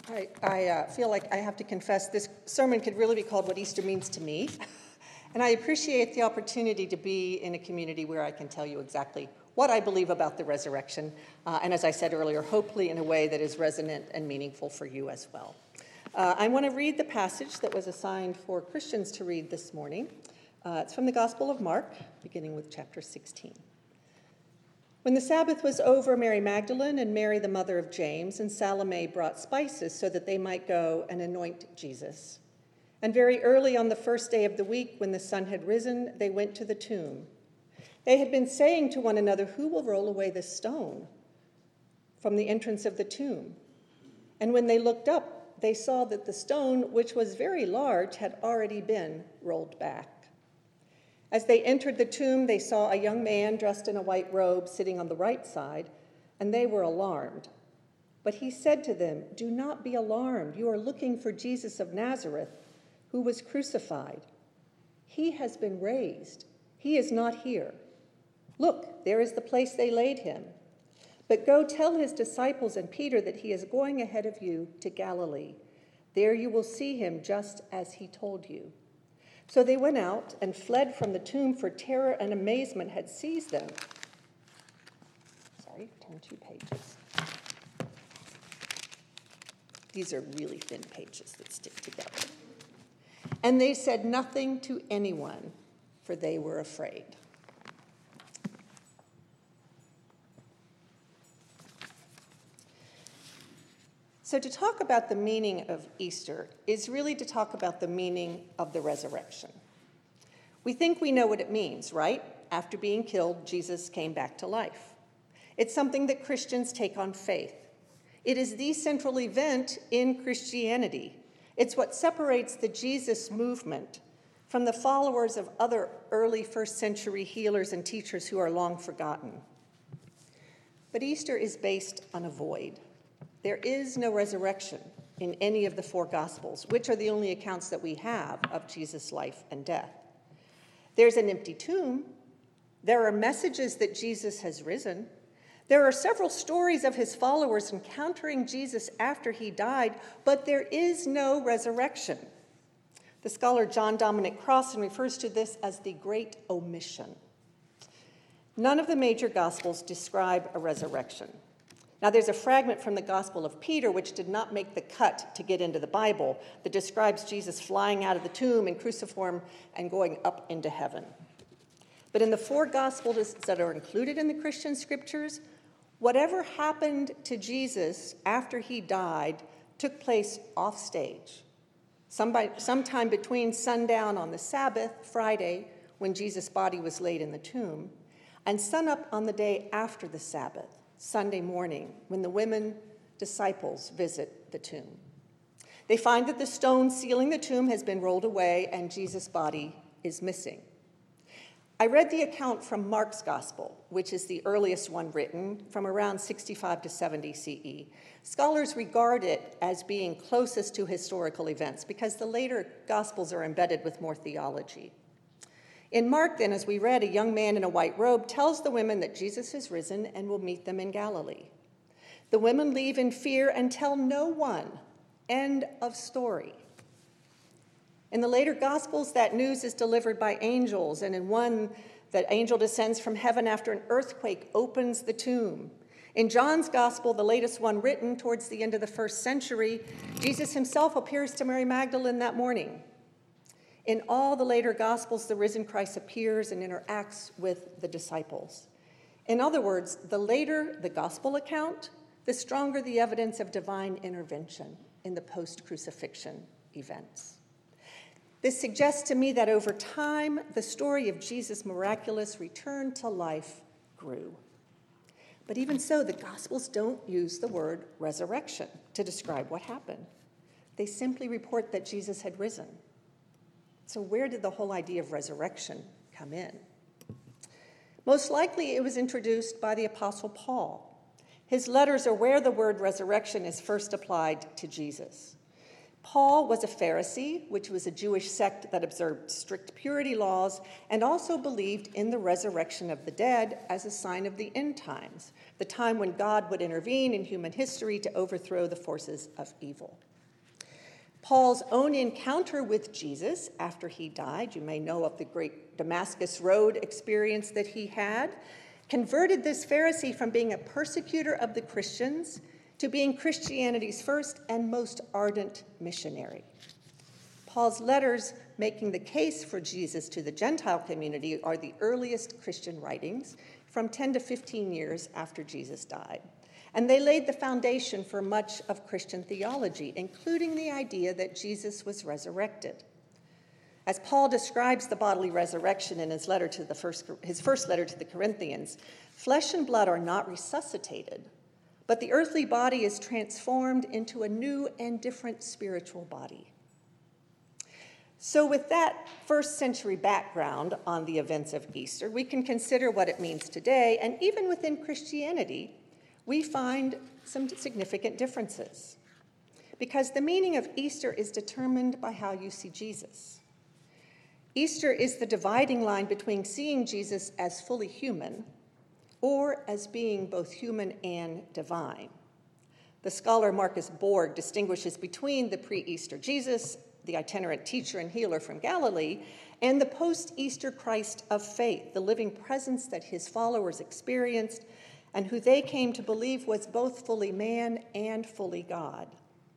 I feel like I have to confess this sermon could really be called What Easter Means to Me. And I appreciate the opportunity to be in a community where I can tell you exactly what I believe about the resurrection. And as I said earlier, hopefully in a way that is resonant and meaningful for you as well. I want to read the passage that was assigned for Christians to read this morning. It's from the Gospel of Mark, beginning with chapter 16. When the Sabbath was over, Mary Magdalene and Mary, the mother of James, and Salome brought spices so that they might go and anoint Jesus. And very early on the first day of the week, when the sun had risen, they went to the tomb. They had been saying to one another, "Who will roll away the stone from the entrance of the tomb?" And when they looked up, they saw that the stone, which was very large, had already been rolled back. As they entered the tomb, they saw a young man dressed in a white robe sitting on the right side, and they were alarmed. But he said to them, "Do not be alarmed. You are looking for Jesus of Nazareth, who was crucified. He has been raised. He is not here. Look, there is the place they laid him. But go tell his disciples and Peter that he is going ahead of you to Galilee. There you will see him just as he told you." So they went out and fled from the tomb, for terror and amazement had seized them. Sorry, turn 2 pages. These are really thin pages that stick together. And they said nothing to anyone, for they were afraid. So to talk about the meaning of Easter is really to talk about the meaning of the resurrection. We think we know what it means, right? After being killed, Jesus came back to life. It's something that Christians take on faith. It is the central event in Christianity. It's what separates the Jesus movement from the followers of other early first century healers and teachers who are long forgotten. But Easter is based on a void. There is no resurrection in any of the 4 Gospels, which are the only accounts that we have of Jesus' life and death. There's an empty tomb. There are messages that Jesus has risen. There are several stories of his followers encountering Jesus after he died, but there is no resurrection. The scholar John Dominic Crossan refers to this as the great omission. None of the major Gospels describe a resurrection. Now, there's a fragment from the Gospel of Peter, which did not make the cut to get into the Bible, that describes Jesus flying out of the tomb in cruciform and going up into heaven. But in the 4 Gospels that are included in the Christian scriptures, whatever happened to Jesus after he died took place off stage, sometime between sundown on the Sabbath, Friday, when Jesus' body was laid in the tomb, and sunup on the day after the Sabbath, Sunday morning, when the women disciples visit the tomb. They find that the stone sealing the tomb has been rolled away and Jesus' body is missing. I read the account from Mark's Gospel, which is the earliest one written, from around 65 to 70 CE. Scholars regard it as being closest to historical events because the later Gospels are embedded with more theology. In Mark, then, as we read, a young man in a white robe tells the women that Jesus has risen and will meet them in Galilee. The women leave in fear and tell no one. End of story. In the later Gospels, that news is delivered by angels, and in one, that angel descends from heaven after an earthquake opens the tomb. In John's Gospel, the latest one written towards the end of the 1st century, Jesus himself appears to Mary Magdalene that morning. In all the later Gospels, the risen Christ appears and interacts with the disciples. In other words, the later the Gospel account, the stronger the evidence of divine intervention in the post-crucifixion events. This suggests to me that over time, the story of Jesus' miraculous return to life grew. But even so, the Gospels don't use the word resurrection to describe what happened. They simply report that Jesus had risen. So where did the whole idea of resurrection come in? Most likely it was introduced by the Apostle Paul. His letters are where the word resurrection is first applied to Jesus. Paul was a Pharisee, which was a Jewish sect that observed strict purity laws and also believed in the resurrection of the dead as a sign of the end times, the time when God would intervene in human history to overthrow the forces of evil. Paul's own encounter with Jesus after he died, you may know of the great Damascus Road experience that he had, converted this Pharisee from being a persecutor of the Christians to being Christianity's first and most ardent missionary. Paul's letters making the case for Jesus to the Gentile community are the earliest Christian writings from 10 to 15 years after Jesus died. And they laid the foundation for much of Christian theology, including the idea that Jesus was resurrected. As Paul describes the bodily resurrection in his first letter to the Corinthians, flesh and blood are not resuscitated, but the earthly body is transformed into a new and different spiritual body. So with that first century background on the events of Easter, we can consider what it means today, and even within Christianity, we find some significant differences. Because the meaning of Easter is determined by how you see Jesus. Easter is the dividing line between seeing Jesus as fully human or as being both human and divine. The scholar Marcus Borg distinguishes between the pre-Easter Jesus, the itinerant teacher and healer from Galilee, and the post-Easter Christ of faith, the living presence that his followers experienced and who they came to believe was both fully man and fully God.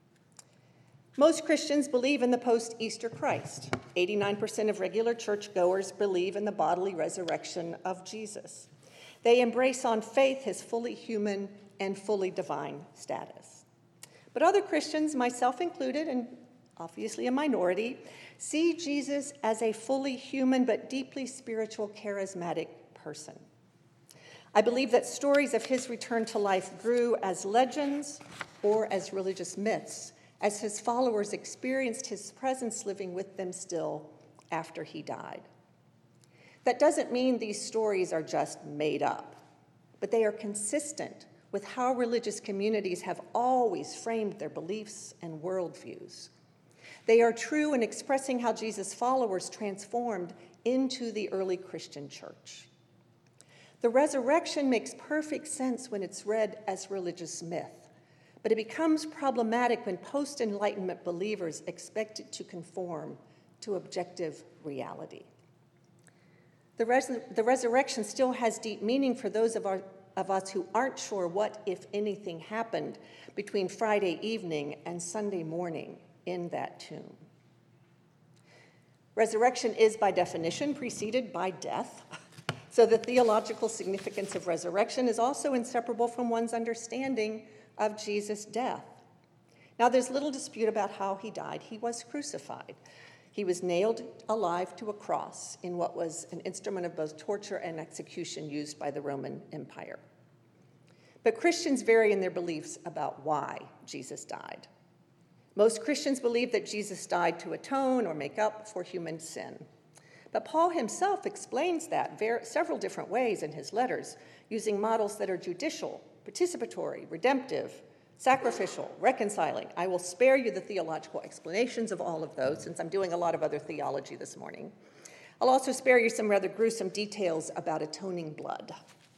Most Christians believe in the post-Easter Christ. 89% of regular churchgoers believe in the bodily resurrection of Jesus. They embrace on faith his fully human and fully divine status. But other Christians, myself included, and obviously a minority, see Jesus as a fully human but deeply spiritual, charismatic person. I believe that stories of his return to life grew as legends or as religious myths, as his followers experienced his presence living with them still after he died. That doesn't mean these stories are just made up, but they are consistent with how religious communities have always framed their beliefs and worldviews. They are true in expressing how Jesus' followers transformed into the early Christian church. The resurrection makes perfect sense when it's read as religious myth, but it becomes problematic when post-Enlightenment believers expect it to conform to objective reality. The resurrection still has deep meaning for those of us who aren't sure what, if anything, happened between Friday evening and Sunday morning in that tomb. Resurrection is, by definition, preceded by death. So the theological significance of resurrection is also inseparable from one's understanding of Jesus' death. Now, there's little dispute about how he died. He was crucified. He was nailed alive to a cross in what was an instrument of both torture and execution used by the Roman Empire. But Christians vary in their beliefs about why Jesus died. Most Christians believe that Jesus died to atone or make up for human sin. But Paul himself explains that several different ways in his letters, using models that are judicial, participatory, redemptive, sacrificial, reconciling. I will spare you the theological explanations of all of those, since I'm doing a lot of other theology this morning. I'll also spare you some rather gruesome details about atoning blood.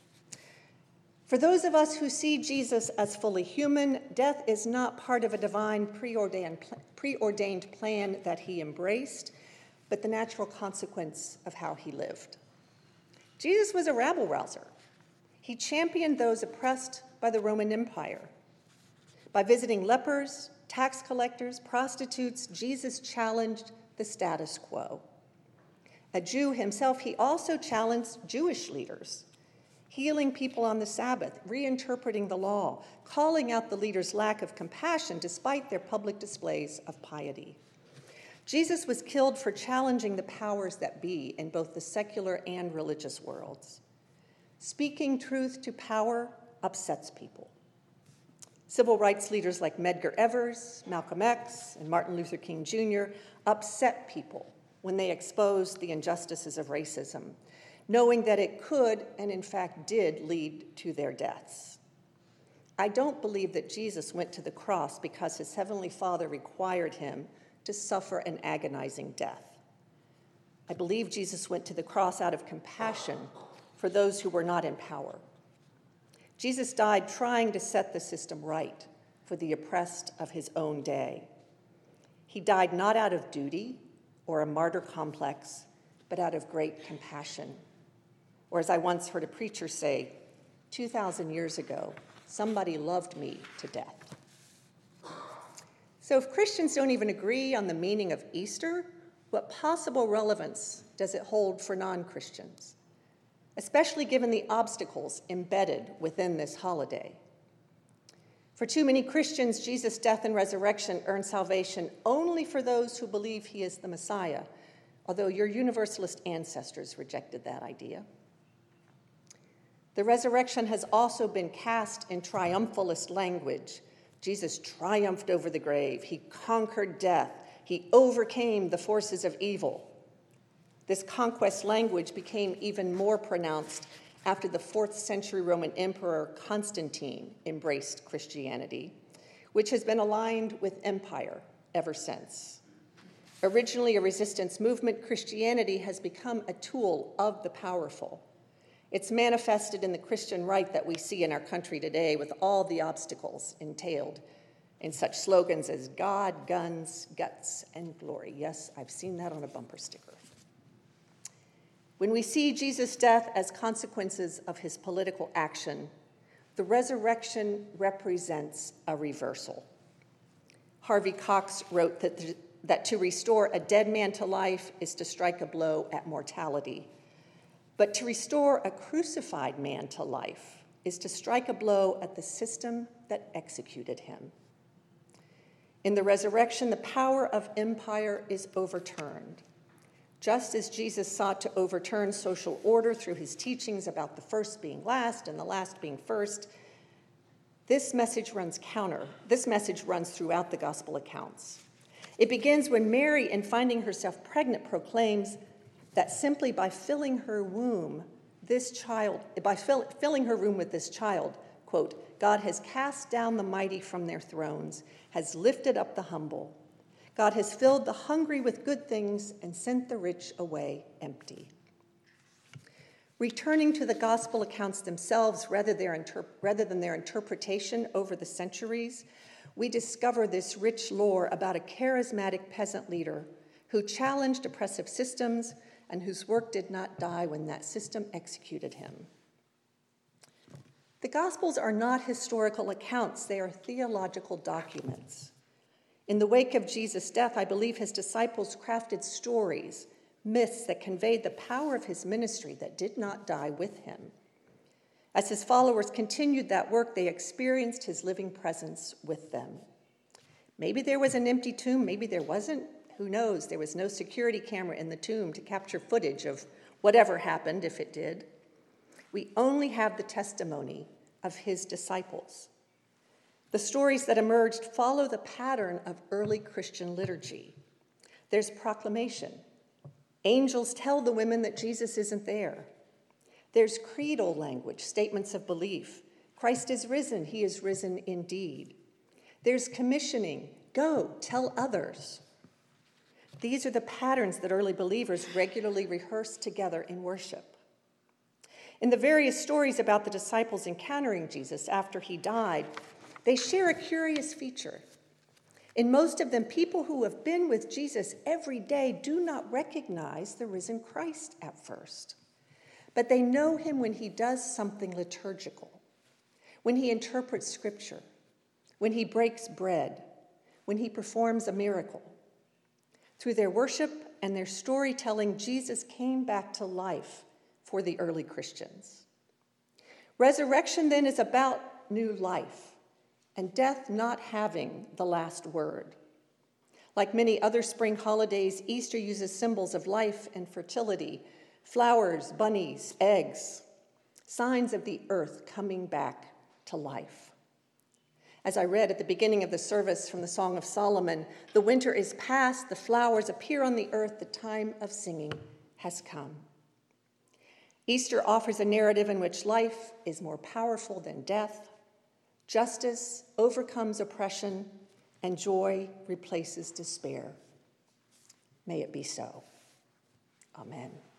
For those of us who see Jesus as fully human, death is not part of a divine preordained plan that he embraced, but the natural consequence of how he lived. Jesus was a rabble-rouser. He championed those oppressed by the Roman Empire. By visiting lepers, tax collectors, prostitutes, Jesus challenged the status quo. A Jew himself, he also challenged Jewish leaders, healing people on the Sabbath, reinterpreting the law, calling out the leaders' lack of compassion despite their public displays of piety. Jesus was killed for challenging the powers that be in both the secular and religious worlds. Speaking truth to power upsets people. Civil rights leaders like Medgar Evers, Malcolm X, and Martin Luther King Jr. upset people when they exposed the injustices of racism, knowing that it could, and in fact did, lead to their deaths. I don't believe that Jesus went to the cross because his heavenly Father required him to suffer an agonizing death. I believe Jesus went to the cross out of compassion for those who were not in power. Jesus died trying to set the system right for the oppressed of his own day. He died not out of duty or a martyr complex, but out of great compassion. Or as I once heard a preacher say, 2,000 years ago, somebody loved me to death. So if Christians don't even agree on the meaning of Easter, what possible relevance does it hold for non-Christians, especially given the obstacles embedded within this holiday? For too many Christians, Jesus' death and resurrection earn salvation only for those who believe he is the Messiah, although your Universalist ancestors rejected that idea. The resurrection has also been cast in triumphalist language. Jesus triumphed over the grave. He conquered death. He overcame the forces of evil. This conquest language became even more pronounced after the 4th century Roman Emperor Constantine embraced Christianity, which has been aligned with empire ever since. Originally a resistance movement, Christianity has become a tool of the powerful. It's manifested in the Christian right that we see in our country today, with all the obstacles entailed in such slogans as God, guns, guts, and glory. Yes, I've seen that on a bumper sticker. When we see Jesus' death as consequences of his political action, the resurrection represents a reversal. Harvey Cox wrote that to restore a dead man to life is to strike a blow at mortality. But to restore a crucified man to life is to strike a blow at the system that executed him. In the resurrection, the power of empire is overturned. Just as Jesus sought to overturn social order through his teachings about the first being last and the last being first, this message runs throughout the gospel accounts. It begins when Mary, in finding herself pregnant, proclaims that simply by filling her womb with this child, quote, God has cast down the mighty from their thrones, has lifted up the humble. God has filled the hungry with good things and sent the rich away empty. Returning to the gospel accounts themselves rather than their interpretation over the centuries, we discover this rich lore about a charismatic peasant leader who challenged oppressive systems and whose work did not die when that system executed him. The Gospels are not historical accounts, they are theological documents. In the wake of Jesus' death, I believe his disciples crafted stories, myths that conveyed the power of his ministry that did not die with him. As his followers continued that work, they experienced his living presence with them. Maybe there was an empty tomb, maybe there wasn't. Who knows? There was no security camera in the tomb to capture footage of whatever happened, if it did. We only have the testimony of his disciples. The stories that emerged follow the pattern of early Christian liturgy. There's proclamation. Angels tell the women that Jesus isn't there. There's creedal language, statements of belief. Christ is risen, he is risen indeed. There's commissioning. Go, tell others. These are the patterns that early believers regularly rehearsed together in worship. In the various stories about the disciples encountering Jesus after he died, they share a curious feature. In most of them, people who have been with Jesus every day do not recognize the risen Christ at first. But they know him when he does something liturgical, when he interprets scripture, when he breaks bread, when he performs a miracle. Through their worship and their storytelling, Jesus came back to life for the early Christians. Resurrection then is about new life and death not having the last word. Like many other spring holidays, Easter uses symbols of life and fertility, flowers, bunnies, eggs, signs of the earth coming back to life. As I read at the beginning of the service from the Song of Solomon, the winter is past, the flowers appear on the earth, the time of singing has come. Easter offers a narrative in which life is more powerful than death, Justice overcomes oppression, and joy replaces despair. May it be so. Amen.